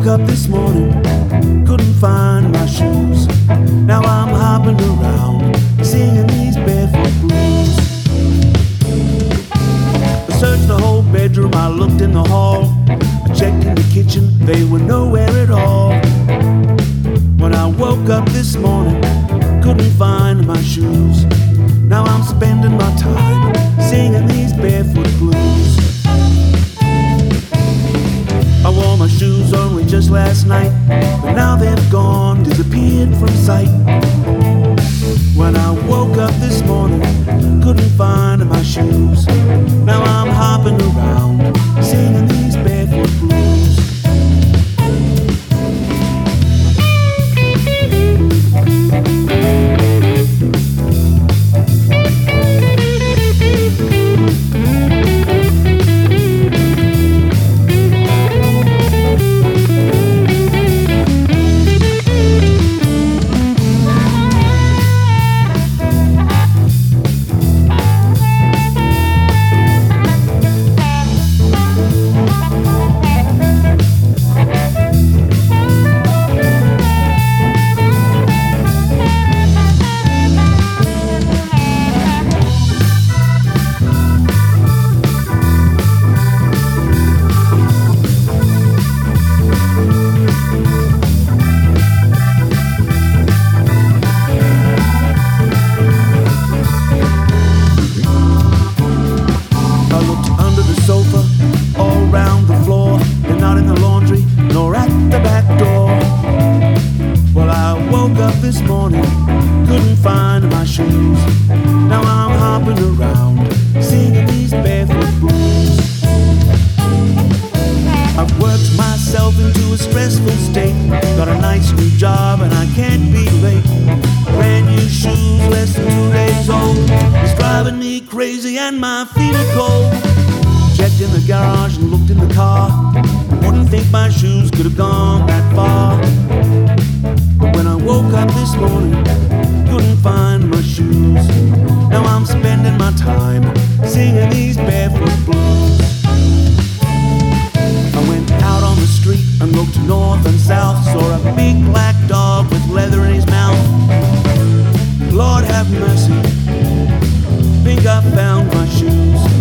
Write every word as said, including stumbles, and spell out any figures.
woke up this morning, couldn't find my shoes. Now I'm hopping around, singing these barefoot blues. I searched the whole bedroom, I looked in the hall, I checked in the kitchen, they were nowhere at all. When I woke up this morning, couldn't find my shoes. Now I'm spending my time singing these barefoot blues. I wore my shoes only just last night, but now they've gone, disappeared from sight. When I woke up this morning, couldn't find my shoes. Now I'm hopping around, singing these barefoot blues. This morning, couldn't find my shoes. Now I'm hopping around, singing these barefoot blues. I've worked myself into a stressful state, got a nice new job and I can't be late. Brand new shoes, less than two days old, it's driving me crazy and my feet are cold. Checked in the garage and looked in the car, wouldn't think my shoes could have gone that far. When I woke up this morning, couldn't find my shoes. Now I'm spending my time singing these barefoot blues. I went out on the street and looked north and south, saw a big black dog with leather in his mouth. Lord have mercy, think I found my shoes.